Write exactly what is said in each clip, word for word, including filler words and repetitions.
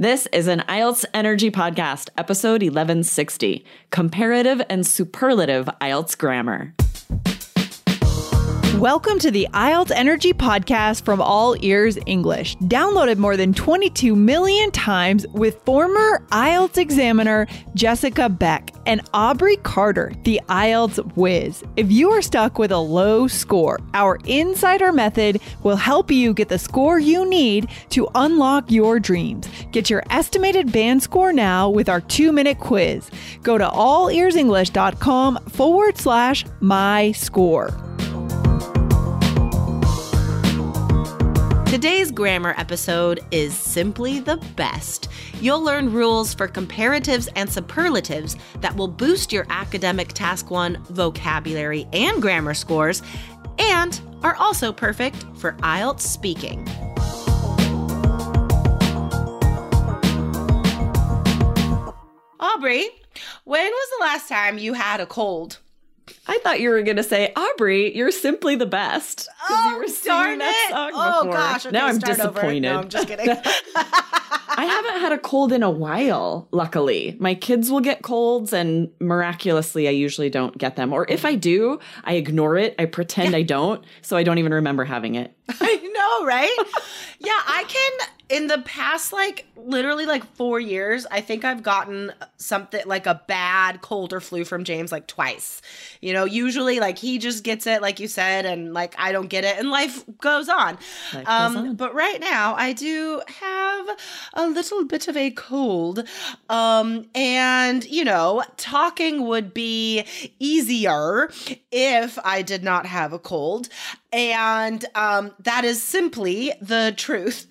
This is an I E L T S Energy Podcast, episode eleven sixty, Comparative and Superlative I E L T S Grammar. Welcome to the I E L T S Energy Podcast from All Ears English, downloaded more than twenty-two million times with former I E L T S examiner Jessica Beck and Aubrey Carter, the I E L T S whiz. If you are stuck with a low score, our Insider Method will help you get the score you need to unlock your dreams. Get your estimated band score now with our two-minute quiz. Go to allearsenglish.com forward slash my score. Today's grammar episode is simply the best. You'll learn rules for comparatives and superlatives that will boost your academic task one vocabulary and grammar scores, and are also perfect for I E L T S speaking. Aubrey, when was the last time you had a cold? I thought you were going to say, Aubrey, you're simply the best. Oh, you were darn that it. song Oh, before. gosh. Okay, now I'm start disappointed. Over. No, I'm just kidding. I haven't had a cold in a while, luckily. My kids will get colds, and miraculously, I usually don't get them. Or if I do, I ignore it. I pretend yeah. I don't, so I don't even remember having it. I know, right? Yeah, I can... In the past, like, literally, like, four years, I think I've gotten something, like, a bad cold or flu from James, like, twice. You know, usually, like, he just gets it, like you said, and, like, I don't get it, and life goes on. Life um, goes on. But right now, I do have a little bit of a cold, um, and, you know, talking would be easier if I did not have a cold, and um, that is simply the truth.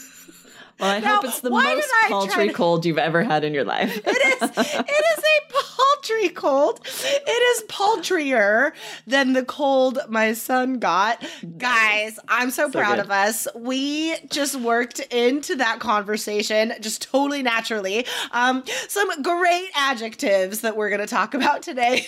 Well, I now, hope it's the why most did I paltry to... cold you've ever had in your life. It is. It is a paltry cold. It is paltrier than the cold my son got. Guys, I'm so, so proud good. of us. We just worked into that conversation just totally naturally. Um, some great adjectives that we're going to talk about today.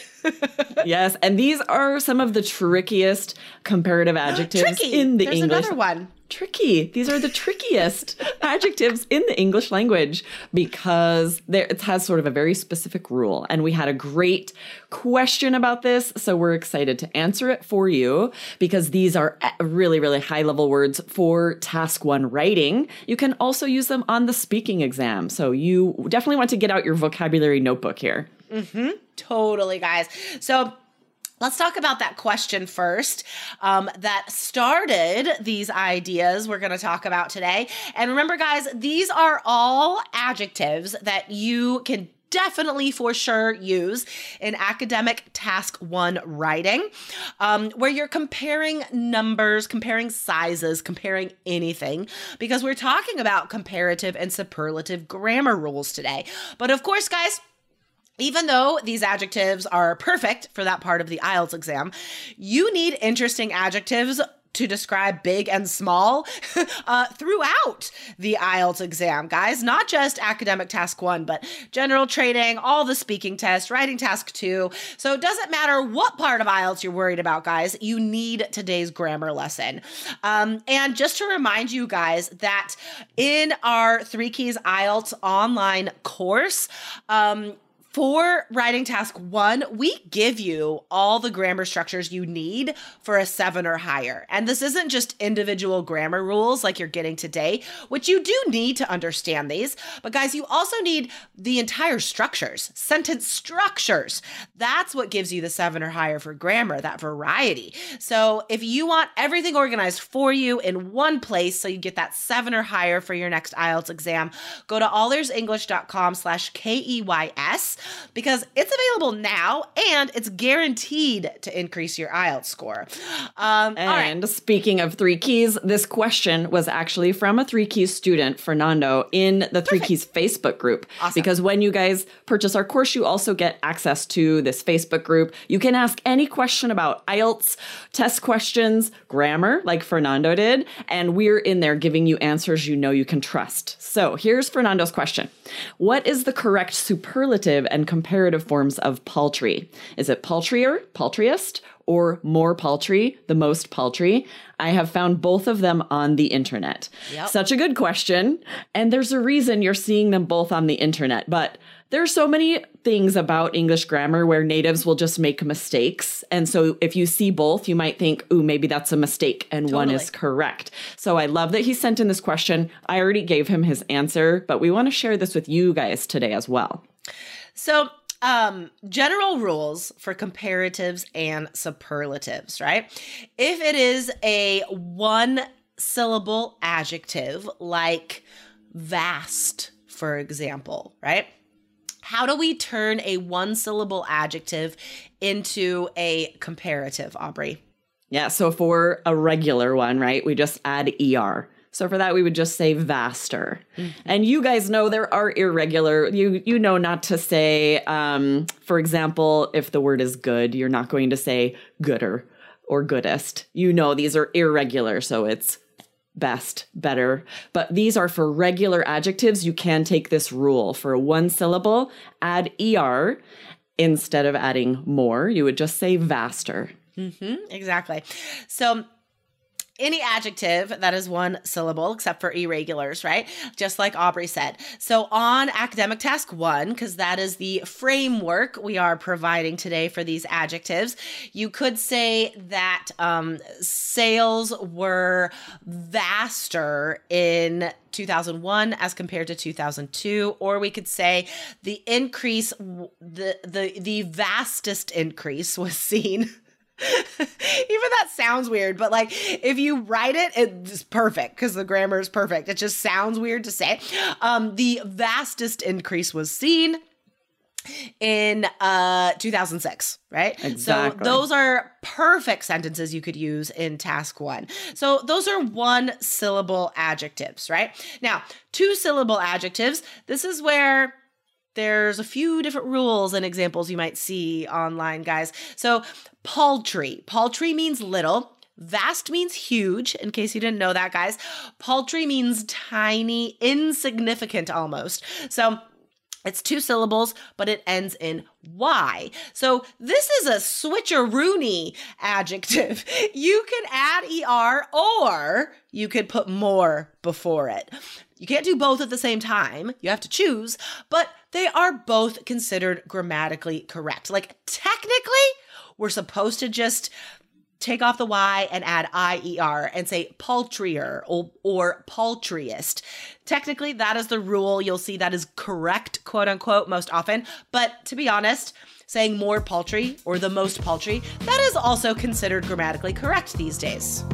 Yes, and these are some of the trickiest comparative adjectives Tricky. in the There's English. There's another one. Tricky. These are the trickiest adjectives in the English language because there, it has sort of a very specific rule. And we had a great question about this, so we're excited to answer it for you because these are really, really high-level words for task one writing. You can also use them on the speaking exam. So you definitely want to get out your vocabulary notebook here. Mm-hmm. Totally, guys. So let's talk about that question first um, that started these ideas we're going to talk about today. And remember, guys, these are all adjectives that you can definitely for sure use in academic task one writing, um, where you're comparing numbers, comparing sizes, comparing anything, because we're talking about comparative and superlative grammar rules today. But of course, guys, even though these adjectives are perfect for that part of the I E L T S exam, you need interesting adjectives to describe big and small uh, throughout the I E L T S exam, guys. Not just academic task one, but general training, all the speaking tests, writing task two. So it doesn't matter what part of I E L T S you're worried about, guys. You need today's grammar lesson. Um, and just to remind you guys that in our Three Keys I E L T S online course, um, for writing task one, we give you all the grammar structures you need for a seven or higher. And this isn't just individual grammar rules like you're getting today, which you do need to understand these. But guys, you also need the entire structures, sentence structures. That's what gives you the seven or higher for grammar, that variety. So if you want everything organized for you in one place so you get that seven or higher for your next I E L T S exam, go to allearsenglish.com slash K E Y S. Because it's available now and it's guaranteed to increase your I E L T S score. Um, and right. Speaking of Three Keys, this question was actually from a Three Keys student, Fernando, in the Three Perfect. Keys Facebook group. Awesome. Because when you guys purchase our course, you also get access to this Facebook group. You can ask any question about I E L T S, test questions, grammar, like Fernando did, and we're in there giving you answers you know you can trust. So here's Fernando's question. What is the correct superlative and comparative forms of paltry. Is it paltrier, paltriest, or more paltry, the most paltry? I have found both of them on the internet. Yep. Such a good question. And there's a reason you're seeing them both on the internet. But there's so many things about English grammar where natives will just make mistakes. And so if you see both, you might think, ooh, maybe that's a mistake and Totally. one is correct. So I love that he sent in this question. I already gave him his answer, but we want to share this with you guys today as well. So Um, general rules for comparatives and superlatives, right? If it is a one syllable adjective like vast, for example, right? How do we turn a one syllable adjective into a comparative, Aubrey? Yeah, so for a regular one, right, we just add E R. So for that, we would just say vaster. Mm-hmm. And you guys know there are irregular, you you know not to say, um, for example, if the word is good, you're not going to say gooder or goodest. You know these are irregular, so it's best, better. But these are for regular adjectives. You can take this rule. For one syllable, add E R instead of adding more. You would just say vaster. Mm-hmm, exactly. So any adjective that is one syllable, except for irregulars, right? Just like Aubrey said. So on academic task one, because that is the framework we are providing today for these adjectives, you could say that um, sales were vaster in two thousand one as compared to two thousand two, or we could say the increase, the the the vastest increase was seen. Even that sounds weird, but like if you write it, it's perfect because the grammar is perfect. It just sounds weird to say. Um, the vastest increase was seen in uh, two thousand six, right? Exactly. So those are perfect sentences you could use in task one. So those are one syllable adjectives, right? Now, two syllable adjectives, this is where there's a few different rules and examples you might see online, guys. So paltry. Paltry means little. Vast means huge, in case you didn't know that, guys. Paltry means tiny, insignificant almost. So it's two syllables, but it ends in Y. So this is a switcheroony adjective. You can add E R or you could put more before it. You can't do both at the same time. You have to choose, but they are both considered grammatically correct. Like technically, we're supposed to just take off the Y and add I E R and say paltrier or, or paltriest. Technically, that is the rule. You'll see that is correct, quote unquote, most often. But to be honest, saying more paltry or the most paltry, that is also considered grammatically correct these days.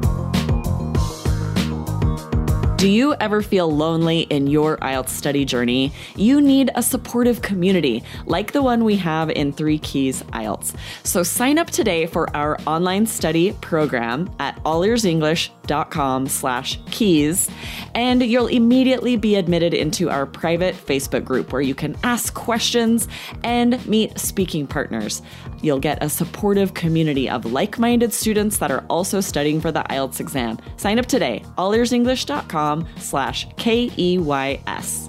Do you ever feel lonely in your I E L T S study journey? You need a supportive community like the one we have in Three Keys I E L T S. So sign up today for our online study program at allearsenglish.com slash keys, and you'll immediately be admitted into our private Facebook group where you can ask questions and meet speaking partners. You'll get a supportive community of like-minded students that are also studying for the I E L T S exam. Sign up today, allearsenglish.com slash K E Y S.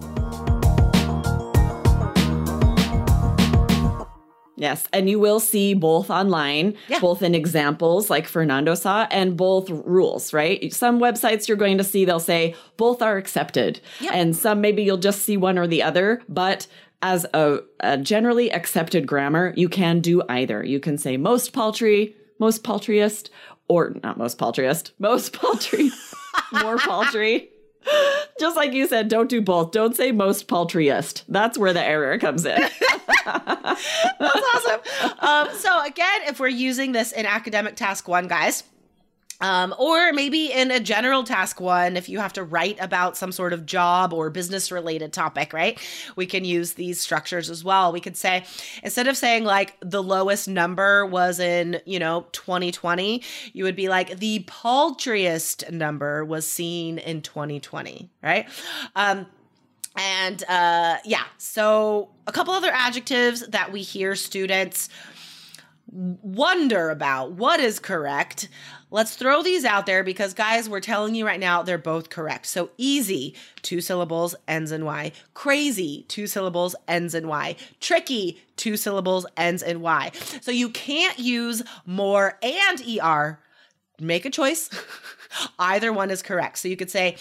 Yes, and you will see both online, yeah. both in examples like Fernando saw, and both rules, right? Some websites you're going to see, they'll say both are accepted. Yep. And some maybe you'll just see one or the other, but as a, a generally accepted grammar, you can do either. You can say most paltry, most paltriest, or not most paltriest, most paltry, more paltry. Just like you said, don't do both. Don't say most paltriest. That's where the error comes in. That's awesome. Um, so again, if we're using this in academic task one, guys, Um, or maybe in a general task one, if you have to write about some sort of job or business related topic, right? We can use these structures as well. We could say, instead of saying like the lowest number was in, you know, twenty twenty, you would be like the paltriest number was seen in twenty twenty, right? Um, and uh, yeah, so a couple other adjectives that we hear students wonder about what is correct. let's throw these out there because, guys, we're telling you right now, they're both correct. So easy, two syllables, ends in Y. Crazy, two syllables, ends in Y. Tricky, two syllables, ends in Y. So you can't use more and E R. Make a choice. Either one is correct. So you could say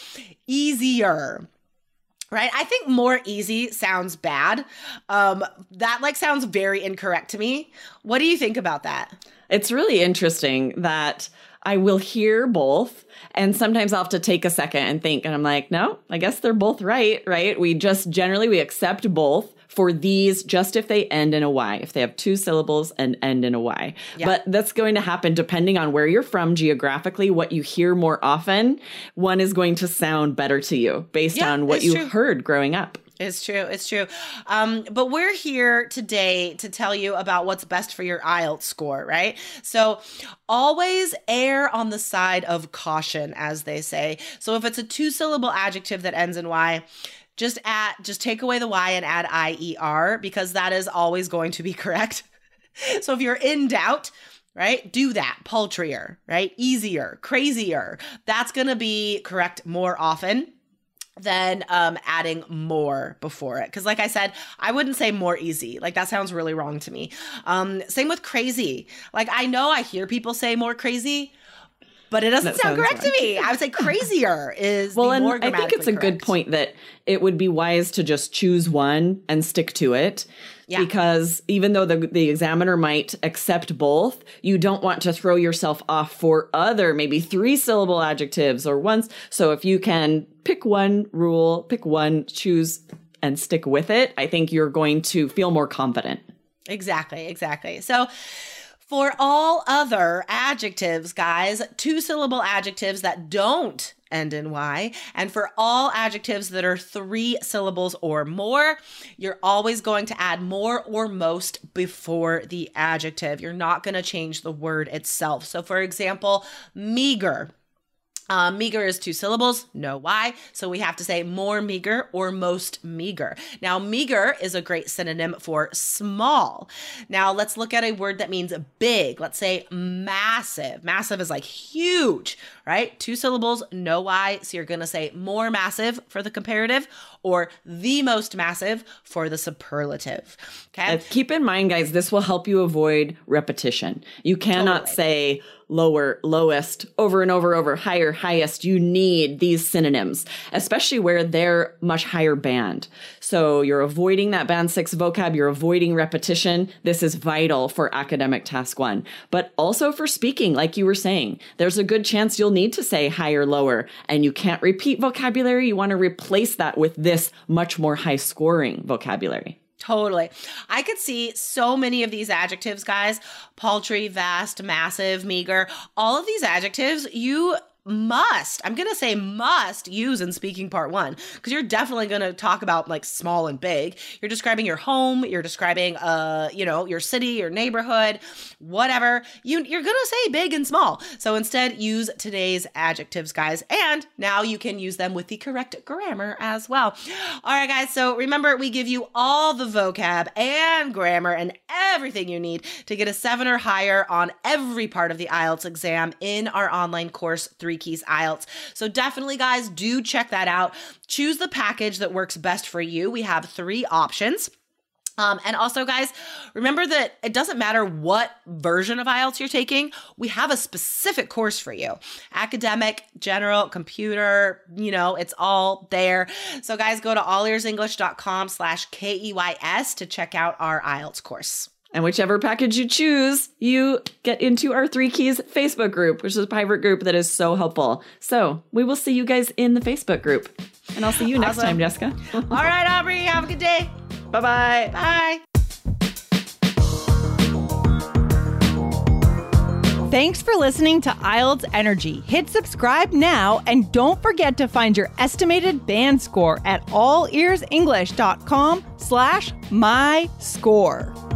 easier. Right? I think more easy sounds bad. Um, that like sounds very incorrect to me. What do you think about that? It's really interesting that I will hear both, and sometimes I'll have to take a second and think, and I'm like, no, I guess they're both right, right? We just generally, we accept both for these just if they end in a Y, if they have two syllables and end in a Y. Yeah. But that's going to happen depending on where you're from geographically, what you hear more often. One is going to sound better to you based yeah, on what you true. heard growing up. It's true. It's true. Um, but we're here today to tell you about what's best for your I E L T S score, right? So always err on the side of caution, as they say. So if it's a two-syllable adjective that ends in Y, just add, just take away the Y and add I E R, because that is always going to be correct. So if you're in doubt, right, do that. Paltrier, right? Easier, crazier. That's going to be correct more often than um, adding more before it. Because like I said, I wouldn't say more easy. Like that sounds really wrong to me. Um, same with crazy. Like I know I hear people say more crazy, but it doesn't that sound correct right. to me. I would say crazier is well, the and more I think it's a correct. good point that it would be wise to just choose one and stick to it. Yeah. Because even though the the examiner might accept both, you don't want to throw yourself off for other maybe three syllable adjectives or ones. So if you can pick one rule, pick one, choose and stick with it, I think you're going to feel more confident. Exactly, exactly. So for all other adjectives, guys, two-syllable adjectives that don't end in Y, and for all adjectives that are three syllables or more, you're always going to add more or most before the adjective. You're not going to change the word itself. So for example, meager. Um, meager is two syllables, no Y, so we have to say more meager or most meager. Now, meager is a great synonym for small. Now, let's look at a word that means big. Let's say massive. Massive is like huge, right? Two syllables, no Y, so you're going to say more massive for the comparative or the most massive for the superlative, okay? Uh, keep in mind, guys, this will help you avoid repetition. You cannot totally. say lower, lowest, over and over, over, higher, highest. You need these synonyms, especially where they're much higher band. So you're avoiding that band six vocab, you're avoiding repetition. This is vital for academic task one, but also for speaking, like you were saying, there's a good chance you'll need to say higher, lower, and you can't repeat vocabulary. You want to replace that with this much more high scoring vocabulary. Totally. I could see so many of these adjectives, guys, paltry, vast, massive, meager, all of these adjectives, you must, I'm going to say must use in speaking part one, because you're definitely going to talk about like small and big. You're describing your home, you're describing, uh, you know, your city, your neighborhood, whatever. You, you're going to say big and small. So instead use today's adjectives, guys. And now you can use them with the correct grammar as well. All right, guys. So remember, we give you all the vocab and grammar and everything you need to get a seven or higher on every part of the I E L T S exam in our online course, Three Keys I E L T S. So definitely, guys, do check that out. Choose the package that works best for you. We have three options. Um, and also, guys, remember that it doesn't matter what version of I E L T S you're taking. We have a specific course for you. Academic, general, computer, you know, it's all there. So, guys, go to allearsenglish.com slash K-E-Y-S to check out our I E L T S course. And whichever package you choose, you get into our Three Keys Facebook group, which is a private group that is so helpful. So we will see you guys in the Facebook group. And I'll see you next awesome. time, Jessica. All right, Aubrey, have a good day. Bye-bye. Bye. Thanks for listening to I E L T S Energy. Hit subscribe now and don't forget to find your estimated band score at allearsenglish.com slash my score.